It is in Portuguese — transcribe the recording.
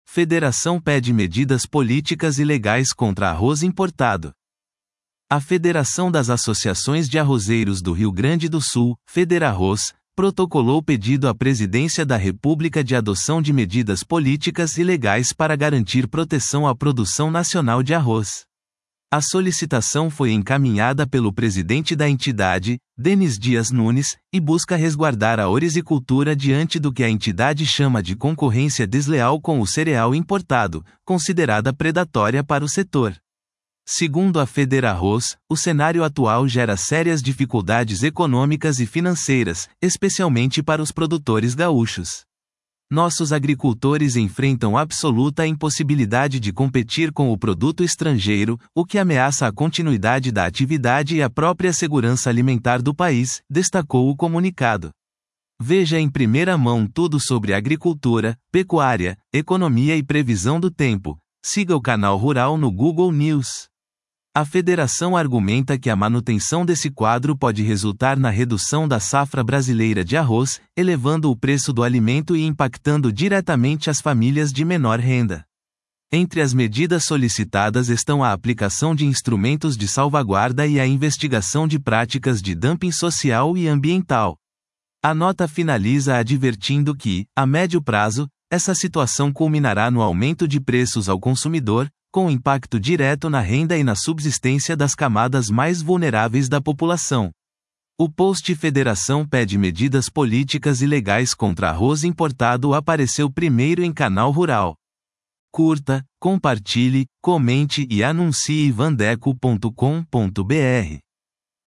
Federação pede medidas políticas e legais contra arroz importado. A Federação das Associações de Arrozeiros do Rio Grande do Sul, Federarroz, protocolou pedido à Presidência da República de adoção de medidas políticas e legais para garantir proteção à produção nacional de arroz. A solicitação foi encaminhada pelo presidente da entidade, Denis Dias Nunes, e busca resguardar a orizicultura diante do que a entidade chama de concorrência desleal com o cereal importado, considerada predatória para o setor. Segundo a Federarroz, o cenário atual gera sérias dificuldades econômicas e financeiras, especialmente para os produtores gaúchos. Nossos agricultores enfrentam absoluta impossibilidade de competir com o produto estrangeiro, o que ameaça a continuidade da atividade e a própria segurança alimentar do país, destacou o comunicado. Veja em primeira mão tudo sobre agricultura, pecuária, economia e previsão do tempo. Siga o canal Rural no Google News. A federação argumenta que a manutenção desse quadro pode resultar na redução da safra brasileira de arroz, elevando o preço do alimento e impactando diretamente as famílias de menor renda. Entre as medidas solicitadas estão a aplicação de instrumentos de salvaguarda e a investigação de práticas de dumping social e ambiental. A nota finaliza advertindo que, a médio prazo, essa situação culminará no aumento de preços ao consumidor, com impacto direto na renda e na subsistência das camadas mais vulneráveis da população. O post Federação pede medidas políticas e legais contra arroz importado apareceu primeiro em Canal Rural. Curta, compartilhe, comente e anuncie vandeco.com.br.